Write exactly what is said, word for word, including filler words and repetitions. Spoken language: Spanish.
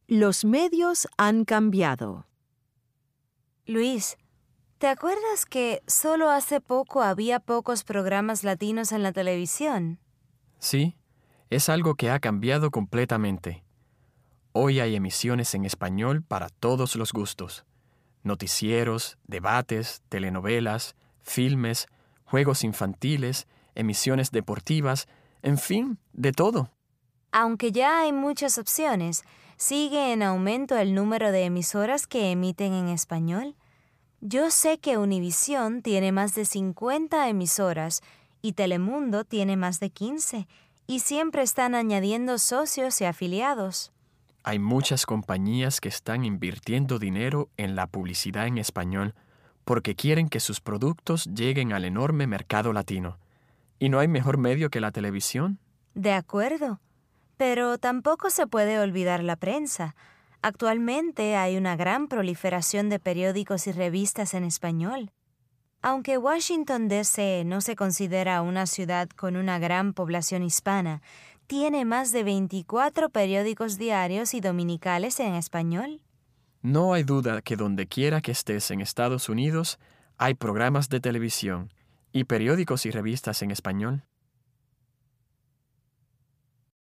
Los medios han cambiado. Luis, ¿te acuerdas que solo hace poco había pocos programas latinos en la televisión? Sí, es algo que ha cambiado completamente. Hoy hay emisiones en español para todos los gustos. Noticieros, debates, telenovelas, filmes, juegos infantiles, emisiones deportivas, en fin, de todo. Aunque ya hay muchas opciones, ¿sigue en aumento el número de emisoras que emiten en español? Yo sé que Univisión tiene más de cincuenta emisoras y Telemundo tiene más de quince, y siempre están añadiendo socios y afiliados. Hay muchas compañías que están invirtiendo dinero en la publicidad en español porque quieren que sus productos lleguen al enorme mercado latino. ¿Y no hay mejor medio que la televisión? De acuerdo, pero tampoco se puede olvidar la prensa. Actualmente hay una gran proliferación de periódicos y revistas en español. Aunque Washington, D C no se considera una ciudad con una gran población hispana, tiene más de veinticuatro periódicos diarios y dominicales en español. No hay duda que donde quiera que estés en Estados Unidos, hay programas de televisión y periódicos y revistas en español.